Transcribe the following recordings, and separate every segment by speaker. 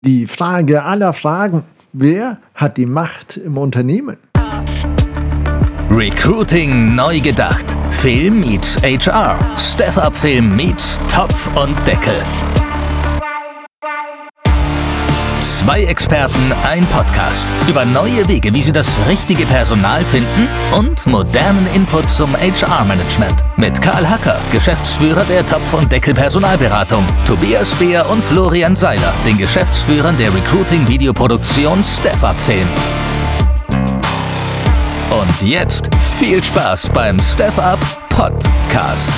Speaker 1: Die Frage aller Fragen: Wer hat die Macht im Unternehmen?
Speaker 2: Recruiting neu gedacht. Film meets HR. Step-Up-Film meets Topf und Deckel. 2 Experten, ein Podcast. Über neue Wege, wie sie das richtige Personal finden und modernen Input zum HR-Management. Mit Karl Hacker, Geschäftsführer der Topf und Deckel Personalberatung, Tobias Beer und Florian Seiler, den Geschäftsführern der Recruiting-Videoproduktion Step-Up-Film. Und jetzt viel Spaß beim Step-Up Podcast.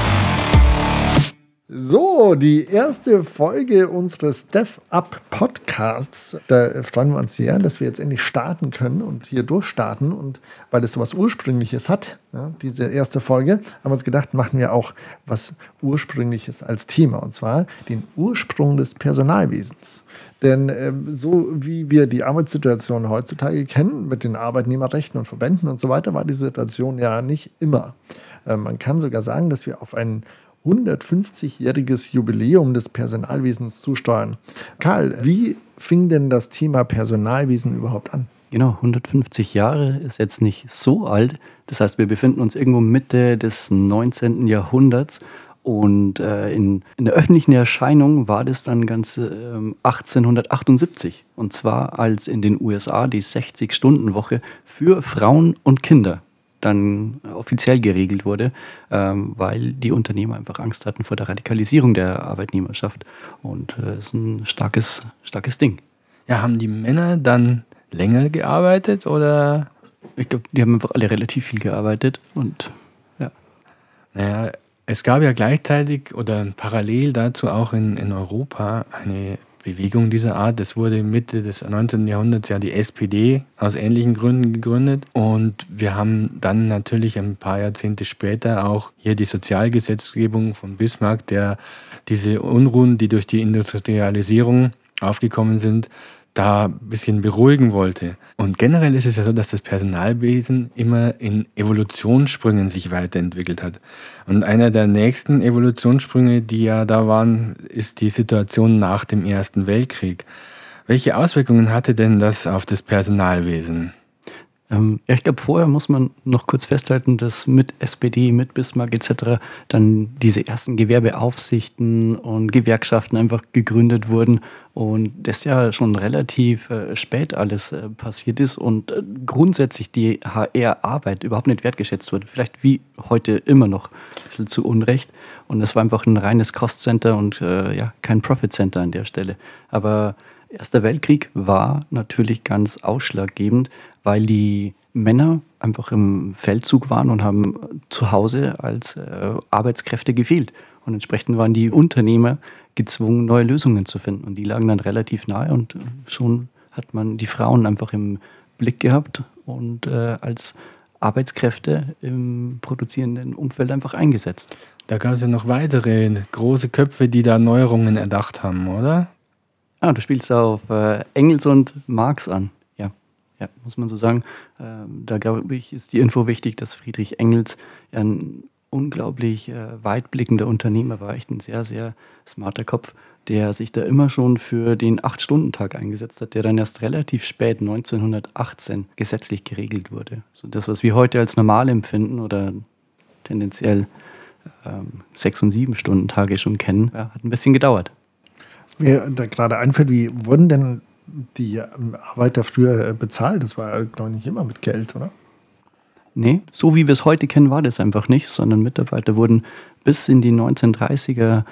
Speaker 1: So, die erste Folge unseres Step-Up Podcasts. Da freuen wir uns sehr, dass wir jetzt endlich starten können und hier durchstarten. Und weil es so was Ursprüngliches hat, ja, diese erste Folge, haben wir uns gedacht, machen wir auch was Ursprüngliches als Thema. Und zwar den Ursprung des Personalwesens. Denn so wie wir die Arbeitssituation heutzutage kennen, mit den Arbeitnehmerrechten und Verbänden und so weiter, war die Situation ja nicht immer. Man kann sogar sagen, dass wir auf ein 150-jähriges Jubiläum des Personalwesens zusteuern. Karl, wie fing denn das Thema Personalwesen überhaupt an?
Speaker 3: Genau, 150 Jahre ist jetzt nicht so alt. Das heißt, wir befinden uns irgendwo Mitte des 19. Jahrhunderts. Und in der öffentlichen Erscheinung war das dann ganz 1878. Und zwar als in den USA die 60-Stunden-Woche für Frauen und Kinder dann offiziell geregelt wurde, weil die Unternehmer einfach Angst hatten vor der Radikalisierung der Arbeitnehmerschaft. Und das ist ein starkes Ding.
Speaker 4: Ja, haben die Männer dann länger gearbeitet oder?
Speaker 3: Ich glaube, die haben einfach alle relativ viel gearbeitet und ja.
Speaker 4: Naja, es gab ja gleichzeitig oder parallel dazu auch in Europa eine Bewegung dieser Art. Es wurde Mitte des 19. Jahrhunderts ja die SPD aus ähnlichen Gründen gegründet. Und wir haben dann natürlich ein paar Jahrzehnte später auch hier die Sozialgesetzgebung von Bismarck, der diese Unruhen, die durch die Industrialisierung aufgekommen sind, da ein bisschen beruhigen wollte. Und generell ist es ja so, dass das Personalwesen immer in Evolutionssprüngen sich weiterentwickelt hat. Und einer der nächsten Evolutionssprünge, die ja da waren, ist die Situation nach dem Ersten Weltkrieg. Welche Auswirkungen hatte denn das auf das Personalwesen?
Speaker 3: Ja, ich glaube, vorher muss man noch kurz festhalten, dass mit SPD, mit Bismarck etc. dann diese ersten Gewerbeaufsichten und Gewerkschaften einfach gegründet wurden und das ja schon relativ spät alles passiert ist und grundsätzlich die HR-Arbeit überhaupt nicht wertgeschätzt wurde. Vielleicht wie heute immer noch ein bisschen zu Unrecht. Und es war einfach ein reines Cost-Center und kein Profit-Center an der Stelle. Aber Erster Weltkrieg war natürlich ganz ausschlaggebend, weil die Männer einfach im Feldzug waren und haben zu Hause als Arbeitskräfte gefehlt. Und entsprechend waren die Unternehmer gezwungen, neue Lösungen zu finden. Und die lagen dann relativ nahe und schon hat man die Frauen einfach im Blick gehabt und als Arbeitskräfte im produzierenden Umfeld einfach eingesetzt.
Speaker 4: Da gab es ja noch weitere große Köpfe, die da Neuerungen erdacht haben, oder?
Speaker 3: Du spielst auf Engels und Marx an. Ja, muss man so sagen. Da glaube ich, ist die Info wichtig, dass Friedrich Engels ein unglaublich weitblickender Unternehmer war. Echt ein sehr, sehr smarter Kopf, der sich da immer schon für den 8-Stunden-Tag eingesetzt hat, der dann erst relativ spät, 1918, gesetzlich geregelt wurde. Also das, was wir heute als normal empfinden oder tendenziell 6- und 7-Stunden-Tage schon kennen, hat ein bisschen gedauert.
Speaker 1: Was mir da gerade einfällt, wie wurden denn die Arbeiter früher bezahlt? Das war, glaube ich, nicht immer mit Geld, oder?
Speaker 3: Nee, so wie wir es heute kennen, war das einfach nicht, sondern Mitarbeiter wurden bis in die 1930er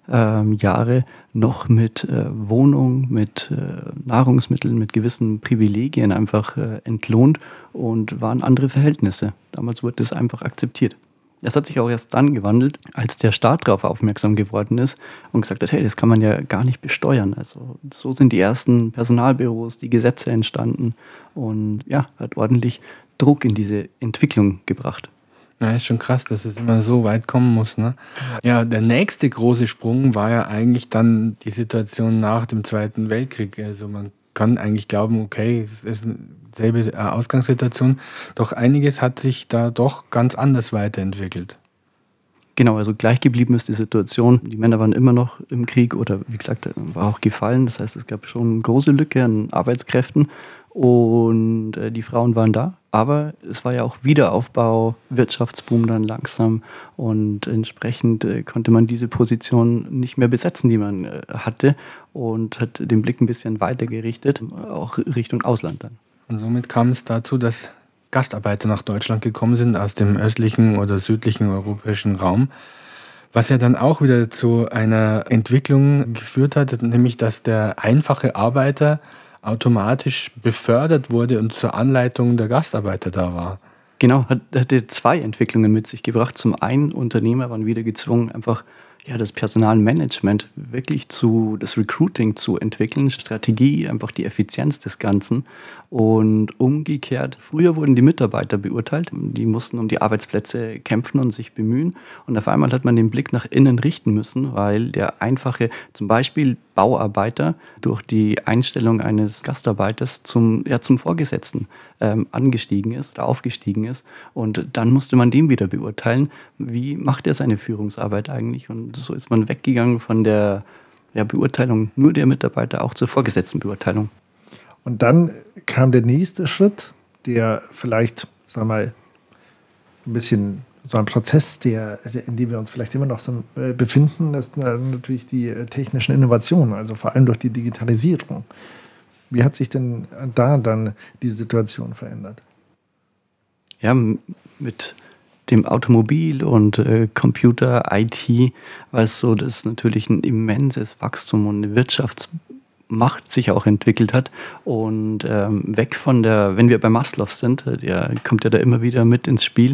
Speaker 3: Jahre noch mit Wohnung, mit Nahrungsmitteln, mit gewissen Privilegien einfach entlohnt und waren andere Verhältnisse. Damals wurde das einfach akzeptiert. Das hat sich auch erst dann gewandelt, als der Staat darauf aufmerksam geworden ist und gesagt hat, hey, das kann man ja gar nicht besteuern. Also so sind die ersten Personalbüros, die Gesetze entstanden und ja, hat ordentlich Druck in diese Entwicklung gebracht.
Speaker 4: Ja, ist schon krass, dass es immer so weit kommen muss, ne? Ja, der nächste große Sprung war ja eigentlich dann die Situation nach dem Zweiten Weltkrieg. Also man kann eigentlich glauben, okay, es ist dieselbe Ausgangssituation, doch einiges hat sich da doch ganz anders weiterentwickelt.
Speaker 3: Genau, also gleich geblieben ist die Situation. Die Männer waren immer noch im Krieg oder wie gesagt, war auch gefallen. Das heißt, es gab schon eine große Lücke an Arbeitskräften und die Frauen waren da. Aber es war ja auch Wiederaufbau, Wirtschaftsboom dann langsam und entsprechend konnte man diese Position nicht mehr besetzen, die man hatte und hat den Blick ein bisschen weiter gerichtet, auch Richtung Ausland dann.
Speaker 4: Und somit kam es dazu, dass Gastarbeiter nach Deutschland gekommen sind aus dem östlichen oder südlichen europäischen Raum, was ja dann auch wieder zu einer Entwicklung geführt hat, nämlich dass der einfache Arbeiter automatisch befördert wurde und zur Anleitung der Gastarbeiter da war.
Speaker 3: Genau, hatte zwei Entwicklungen mit sich gebracht. Zum einen, Unternehmer waren wieder gezwungen, einfach das Personalmanagement wirklich das Recruiting zu entwickeln, Strategie, einfach die Effizienz des Ganzen. Und umgekehrt, früher wurden die Mitarbeiter beurteilt, die mussten um die Arbeitsplätze kämpfen und sich bemühen. Und auf einmal hat man den Blick nach innen richten müssen, weil der einfache, zum Beispiel Bauarbeiter, durch die Einstellung eines Gastarbeiters zum Vorgesetzten angestiegen ist oder aufgestiegen ist. Und dann musste man den wieder beurteilen, wie macht er seine Führungsarbeit eigentlich. Und so ist man weggegangen von der Beurteilung nur der Mitarbeiter auch zur Vorgesetztenbeurteilung.
Speaker 1: Und dann kam der nächste Schritt, der vielleicht, sagen wir mal, ein bisschen so ein Prozess, in dem wir uns vielleicht immer noch so befinden, ist natürlich die technischen Innovationen, also vor allem durch die Digitalisierung. Wie hat sich denn da dann die Situation verändert?
Speaker 3: Ja, mit dem Automobil und Computer, IT war es so, dass natürlich ein immenses Wachstum und eine Wirtschaftsmacht sich auch entwickelt hat und weg von wenn wir bei Maslow sind, der kommt ja da immer wieder mit ins Spiel,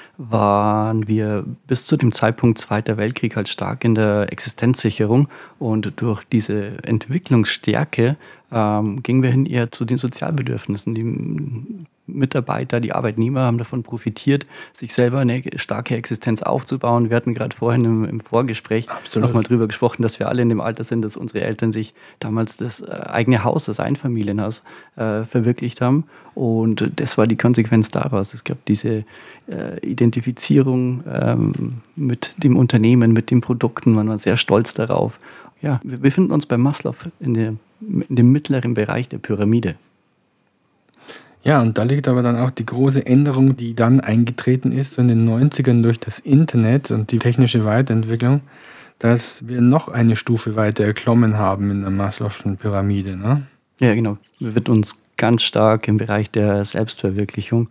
Speaker 3: waren wir bis zu dem Zeitpunkt Zweiter Weltkrieg halt stark in der Existenzsicherung und durch diese Entwicklungsstärke gingen wir hin eher zu den Sozialbedürfnissen. Die Mitarbeiter, die Arbeitnehmer haben davon profitiert, sich selber eine starke Existenz aufzubauen. Wir hatten gerade vorhin im Vorgespräch nochmal drüber gesprochen, dass wir alle in dem Alter sind, dass unsere Eltern sich damals das eigene Haus, das Einfamilienhaus verwirklicht haben. Und das war die Konsequenz daraus. Es gab diese Identifizierung mit dem Unternehmen, mit den Produkten. Man war sehr stolz darauf. Ja, wir befinden uns bei Maslow in dem mittleren Bereich der Pyramide.
Speaker 4: Ja, und da liegt aber dann auch die große Änderung, die dann eingetreten ist in den 90ern durch das Internet und die technische Weiterentwicklung, dass wir noch eine Stufe weiter erklommen haben in der Maslow'schen Pyramide, ne?
Speaker 3: Ja, genau. Wir wird uns ganz stark im Bereich der Selbstverwirklichung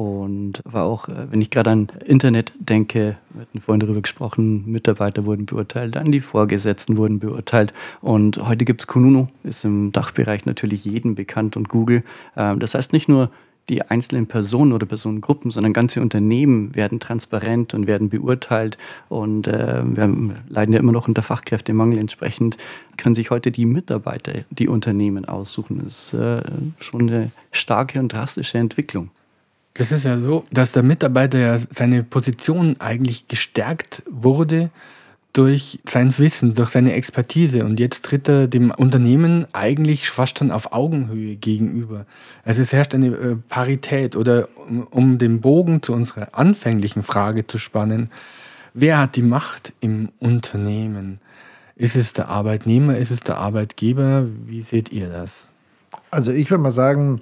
Speaker 3: und war auch, wenn ich gerade an Internet denke, wir hatten vorhin darüber gesprochen, Mitarbeiter wurden beurteilt, dann die Vorgesetzten wurden beurteilt und heute gibt es Kununu, ist im Dachbereich natürlich jedem bekannt und Google. Das heißt nicht nur die einzelnen Personen oder Personengruppen, sondern ganze Unternehmen werden transparent und werden beurteilt und wir leiden ja immer noch unter Fachkräftemangel. Entsprechend können sich heute die Mitarbeiter die Unternehmen aussuchen. Das ist schon eine starke und drastische Entwicklung.
Speaker 4: Das ist ja so, dass der Mitarbeiter ja seine Position eigentlich gestärkt wurde durch sein Wissen, durch seine Expertise und jetzt tritt er dem Unternehmen eigentlich fast schon auf Augenhöhe gegenüber. Also es herrscht eine Parität oder um den Bogen zu unserer anfänglichen Frage zu spannen, wer hat die Macht im Unternehmen? Ist es der Arbeitnehmer, ist es der Arbeitgeber? Wie seht ihr das?
Speaker 1: Also ich würde mal sagen,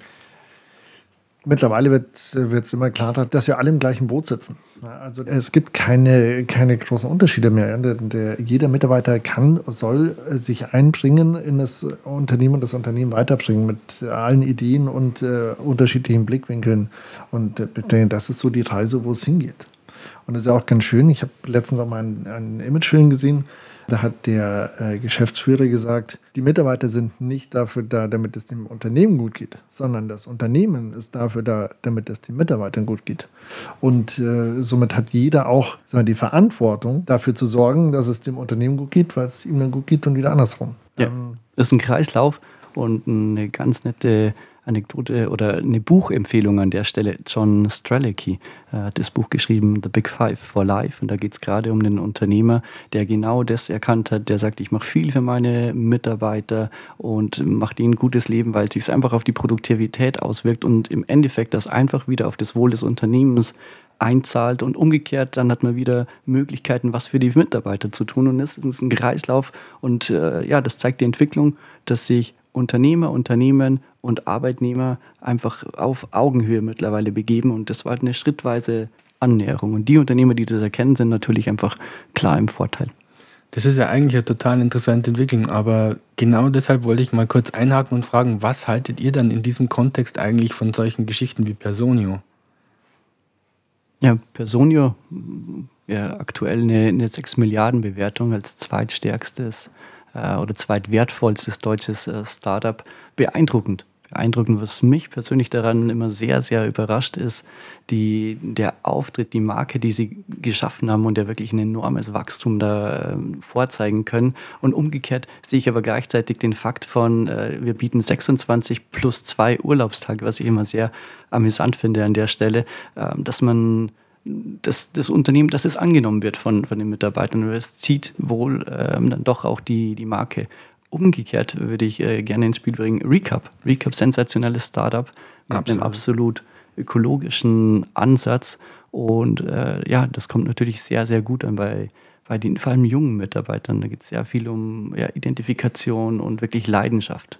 Speaker 1: mittlerweile wird es immer klarer, dass wir alle im gleichen Boot sitzen. Also es gibt keine großen Unterschiede mehr. Jeder Mitarbeiter soll sich einbringen in das Unternehmen weiterbringen mit allen Ideen und unterschiedlichen Blickwinkeln. Und das ist so die Reise, wo es hingeht. Und das ist auch ganz schön. Ich habe letztens auch mal einen Imagefilm gesehen. Da hat der Geschäftsführer gesagt, die Mitarbeiter sind nicht dafür da, damit es dem Unternehmen gut geht, sondern das Unternehmen ist dafür da, damit es den Mitarbeitern gut geht. Und somit hat jeder auch die Verantwortung, dafür zu sorgen, dass es dem Unternehmen gut geht, weil es ihm dann gut geht und wieder andersrum.
Speaker 3: Ja, das ist ein Kreislauf und eine ganz nette Anekdote oder eine Buchempfehlung an der Stelle. John Strzelecki hat das Buch geschrieben, The Big Five for Life. Und da geht es gerade um den Unternehmer, der genau das erkannt hat, der sagt, ich mache viel für meine Mitarbeiter und mache ihnen ein gutes Leben, weil es sich einfach auf die Produktivität auswirkt und im Endeffekt das einfach wieder auf das Wohl des Unternehmens einzahlt und umgekehrt, dann hat man wieder Möglichkeiten, was für die Mitarbeiter zu tun. Und es ist ein Kreislauf und das zeigt die Entwicklung, dass sich Unternehmer, Unternehmen und Arbeitnehmer einfach auf Augenhöhe mittlerweile begeben und das war eine schrittweise Annäherung. Und die Unternehmer, die das erkennen, sind natürlich einfach klar im Vorteil.
Speaker 4: Das ist ja eigentlich eine total interessante Entwicklung, aber genau deshalb wollte ich mal kurz einhaken und fragen, was haltet ihr dann in diesem Kontext eigentlich von solchen Geschichten wie Personio?
Speaker 3: Ja, Personio, ja, aktuell eine 6 Milliarden Bewertung als zweitstärkstes oder zweitwertvollstes deutsches Startup. Beeindruckend. Beeindruckend, was mich persönlich daran immer sehr, sehr überrascht ist, der Auftritt, die Marke, die sie geschaffen haben und der wirklich ein enormes Wachstum da vorzeigen können. Und umgekehrt sehe ich aber gleichzeitig den Fakt von, wir bieten 26 plus 2 Urlaubstage, was ich immer sehr amüsant finde an der Stelle, dass man das Unternehmen, dass es angenommen wird von den Mitarbeitern. Und es zieht wohl dann doch auch die Marke. Umgekehrt würde ich gerne ins Spiel bringen. Recap, sensationelles Startup mit einem absolut ökologischen Ansatz. Und das kommt natürlich sehr, sehr gut an bei den vor allem jungen Mitarbeitern. Da geht es sehr viel um Identifikation und wirklich Leidenschaft.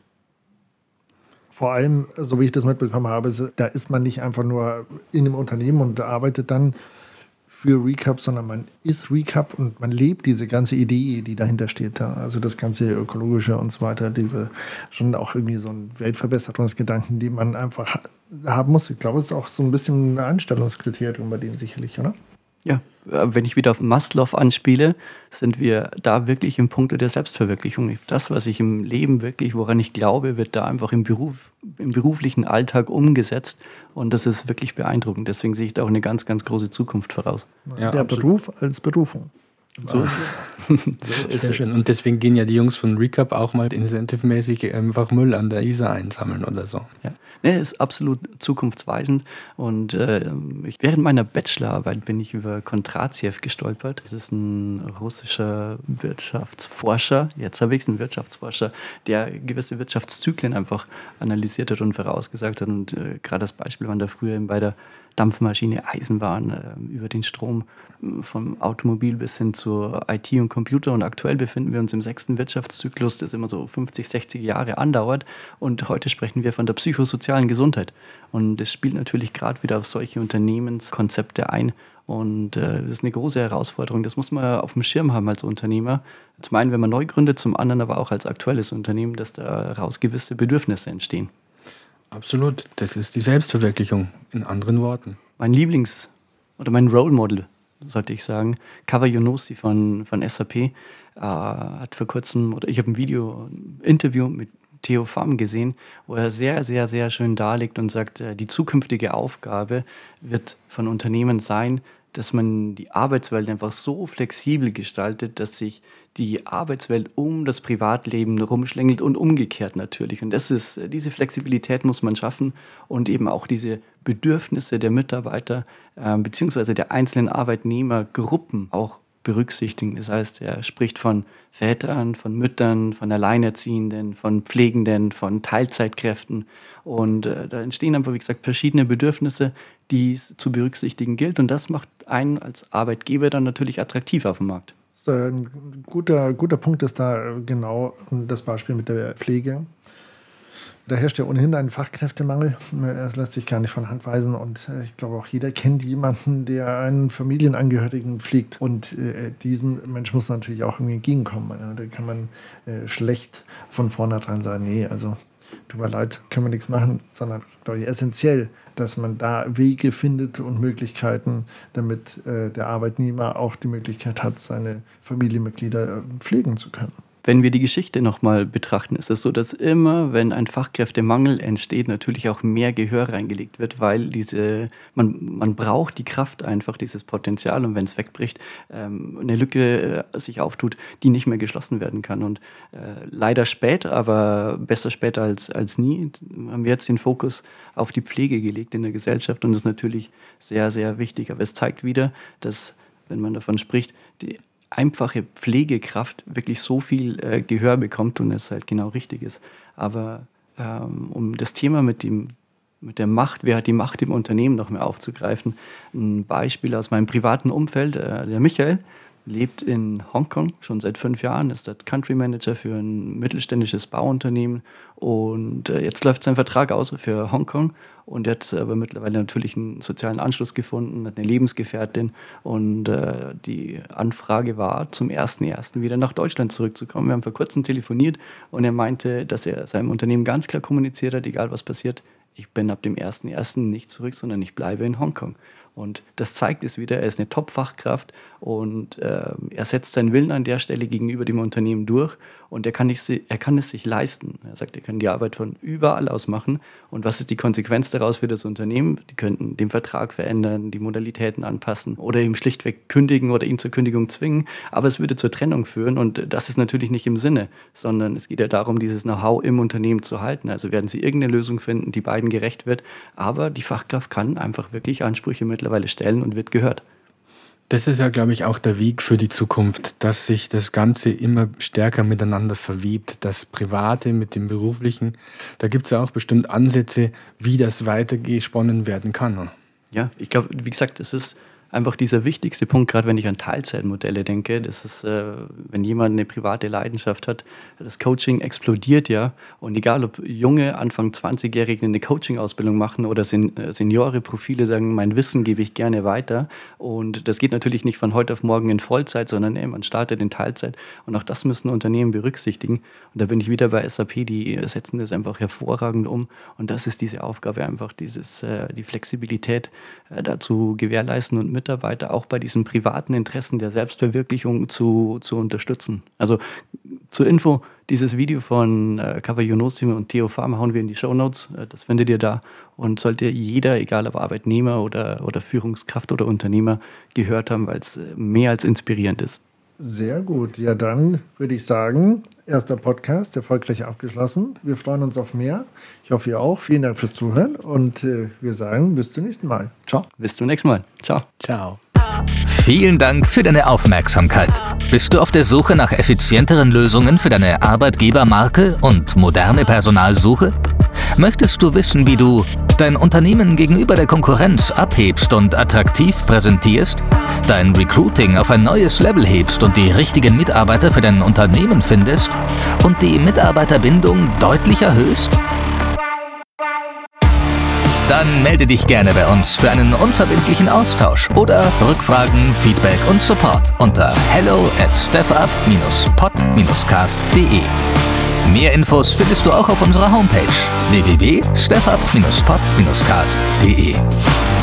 Speaker 1: Vor allem, so wie ich das mitbekommen habe, da ist man nicht einfach nur in einem Unternehmen und arbeitet dann für Recap, sondern man ist Recap und man lebt diese ganze Idee, die dahinter steht. Also das ganze Ökologische und so weiter, diese schon auch irgendwie so ein Weltverbesserungsgedanken, den man einfach haben muss. Ich glaube, es ist auch so ein bisschen ein Einstellungskriterium bei denen sicherlich, oder?
Speaker 3: Ja, wenn ich wieder auf Maslow anspiele, sind wir da wirklich im Punkte der Selbstverwirklichung. Das, was ich im Leben wirklich, woran ich glaube, wird da einfach im beruflichen Alltag umgesetzt. Und das ist wirklich beeindruckend. Deswegen sehe ich da auch eine ganz, ganz große Zukunft voraus.
Speaker 1: Ja, der Beruf als Berufung.
Speaker 3: So ist es.
Speaker 4: Sehr schön. Und deswegen gehen ja die Jungs von Recap auch mal incentive-mäßig einfach Müll an der Isar einsammeln oder so.
Speaker 3: Ja, ist absolut zukunftsweisend. Und während meiner Bachelorarbeit bin ich über Kondratiev gestolpert. Das ist ein russischer Wirtschaftsforscher, jetzt habe ich es, ein Wirtschaftsforscher, der gewisse Wirtschaftszyklen einfach analysiert hat und vorausgesagt hat. Und gerade das Beispiel waren da früher bei der Dampfmaschine, Eisenbahn, über den Strom vom Automobil bis hin zur IT und Computer. Und aktuell befinden wir uns im 6. Wirtschaftszyklus, das immer so 50, 60 Jahre andauert. Und heute sprechen wir von der psychosozialen Gesundheit. Und es spielt natürlich gerade wieder auf solche Unternehmenskonzepte ein. Und das ist eine große Herausforderung. Das muss man auf dem Schirm haben als Unternehmer. Zum einen, wenn man neu gründet, zum anderen aber auch als aktuelles Unternehmen, dass daraus gewisse Bedürfnisse entstehen.
Speaker 4: Absolut. Das ist die Selbstverwirklichung, in anderen Worten.
Speaker 3: Mein mein Role Model, sollte ich sagen, Kava Younossi von SAP, hat vor kurzem, ich habe ein Interview mit Theo Pham gesehen, wo er sehr, sehr, sehr schön darlegt und sagt, die zukünftige Aufgabe wird von Unternehmen sein, dass man die Arbeitswelt einfach so flexibel gestaltet, dass sich die Arbeitswelt um das Privatleben rumschlängelt und umgekehrt natürlich. Und diese Flexibilität muss man schaffen und eben auch diese Bedürfnisse der Mitarbeiter beziehungsweise der einzelnen Arbeitnehmergruppen auch berücksichtigen. Das heißt, er spricht von Vätern, von Müttern, von Alleinerziehenden, von Pflegenden, von Teilzeitkräften. Und da entstehen einfach, wie gesagt, verschiedene Bedürfnisse, die es zu berücksichtigen gilt. Und das macht einen als Arbeitgeber dann natürlich attraktiv auf dem Markt.
Speaker 1: Ein guter Punkt ist da genau das Beispiel mit der Pflege. Da herrscht ja ohnehin ein Fachkräftemangel. Das lässt sich gar nicht von Hand weisen. Und ich glaube, auch jeder kennt jemanden, der einen Familienangehörigen pflegt. Und diesen Mensch muss natürlich auch irgendwie entgegenkommen. Da kann man schlecht von vornherein sagen, nee, also tut mir leid, können wir nichts machen. Sondern es ist, glaube ich, essentiell, dass man da Wege findet und Möglichkeiten, damit der Arbeitnehmer auch die Möglichkeit hat, seine Familienmitglieder pflegen zu können.
Speaker 3: Wenn wir die Geschichte nochmal betrachten, ist es so, dass immer, wenn ein Fachkräftemangel entsteht, natürlich auch mehr Gehör reingelegt wird, weil man braucht die Kraft einfach, dieses Potenzial, und wenn es wegbricht, eine Lücke sich auftut, die nicht mehr geschlossen werden kann. Und leider spät, aber besser später als nie, haben wir jetzt den Fokus auf die Pflege gelegt in der Gesellschaft, und das ist natürlich sehr, sehr wichtig. Aber es zeigt wieder, dass, wenn man davon spricht, die einfache Pflegekraft wirklich so viel Gehör bekommt und es halt genau richtig ist. Aber um das Thema mit der Macht, wer hat die Macht im Unternehmen, noch mehr aufzugreifen, ein Beispiel aus meinem privaten Umfeld, der Michael lebt in Hongkong schon seit 5 Jahren, ist dort Country Manager für ein mittelständisches Bauunternehmen, und jetzt läuft sein Vertrag aus für Hongkong, und er hat aber mittlerweile natürlich einen sozialen Anschluss gefunden, hat eine Lebensgefährtin, und die Anfrage war, zum 1.1. wieder nach Deutschland zurückzukommen. Wir haben vor kurzem telefoniert, und er meinte, dass er seinem Unternehmen ganz klar kommuniziert hat, egal was passiert, ich bin ab dem 1.1. nicht zurück, sondern ich bleibe in Hongkong. Und das zeigt es wieder, er ist eine Top-Fachkraft, und er setzt seinen Willen an der Stelle gegenüber dem Unternehmen durch, und er kann es sich leisten. Er sagt, er kann die Arbeit von überall aus machen, und was ist die Konsequenz daraus für das Unternehmen? Die könnten den Vertrag verändern, die Modalitäten anpassen oder ihm schlichtweg kündigen oder ihn zur Kündigung zwingen, aber es würde zur Trennung führen, und das ist natürlich nicht im Sinne, sondern es geht ja darum, dieses Know-how im Unternehmen zu halten. Also werden sie irgendeine Lösung finden, die beiden gerecht wird, aber die Fachkraft kann einfach wirklich Ansprüche mittlerweile stellen und wird gehört.
Speaker 4: Das ist ja, glaube ich, auch der Weg für die Zukunft, dass sich das Ganze immer stärker miteinander verwebt, das Private mit dem Beruflichen. Da gibt es ja auch bestimmt Ansätze, wie das weitergesponnen werden kann.
Speaker 3: Ja, ich glaube, wie gesagt, es ist einfach dieser wichtigste Punkt, gerade wenn ich an Teilzeitmodelle denke. Das ist, wenn jemand eine private Leidenschaft hat, das Coaching explodiert ja. Und egal, ob junge, Anfang 20-Jährige eine Coaching-Ausbildung machen oder Seniore-Profile sagen, mein Wissen gebe ich gerne weiter. Und das geht natürlich nicht von heute auf morgen in Vollzeit, sondern man startet in Teilzeit. Und auch das müssen Unternehmen berücksichtigen. Und da bin ich wieder bei SAP, die setzen das einfach hervorragend um. Und das ist diese Aufgabe, einfach die Flexibilität dazu gewährleisten und Mitarbeiter auch bei diesen privaten Interessen der Selbstverwirklichung zu unterstützen. Also zur Info, dieses Video von Kaveh Younossi und Theo Farmer hauen wir in die Shownotes. Das findet ihr da. Und sollte jeder, egal ob Arbeitnehmer oder Führungskraft oder Unternehmer, gehört haben, weil es mehr als inspirierend ist.
Speaker 1: Sehr gut. Ja, dann würde ich sagen, erster Podcast, erfolgreich abgeschlossen. Wir freuen uns auf mehr. Ich hoffe, ihr auch. Vielen Dank fürs Zuhören, und wir sagen bis zum nächsten Mal. Ciao.
Speaker 3: Bis zum nächsten Mal. Ciao.
Speaker 4: Ciao.
Speaker 2: Vielen Dank für deine Aufmerksamkeit. Bist du auf der Suche nach effizienteren Lösungen für deine Arbeitgebermarke und moderne Personalsuche? Möchtest du wissen, wie du dein Unternehmen gegenüber der Konkurrenz abhebst und attraktiv präsentierst, dein Recruiting auf ein neues Level hebst und die richtigen Mitarbeiter für dein Unternehmen findest und die Mitarbeiterbindung deutlich erhöhst? Dann melde dich gerne bei uns für einen unverbindlichen Austausch oder Rückfragen, Feedback und Support unter hello@stefup-pod-cast.de. Mehr Infos findest du auch auf unserer Homepage www.stefup-pod-cast.de.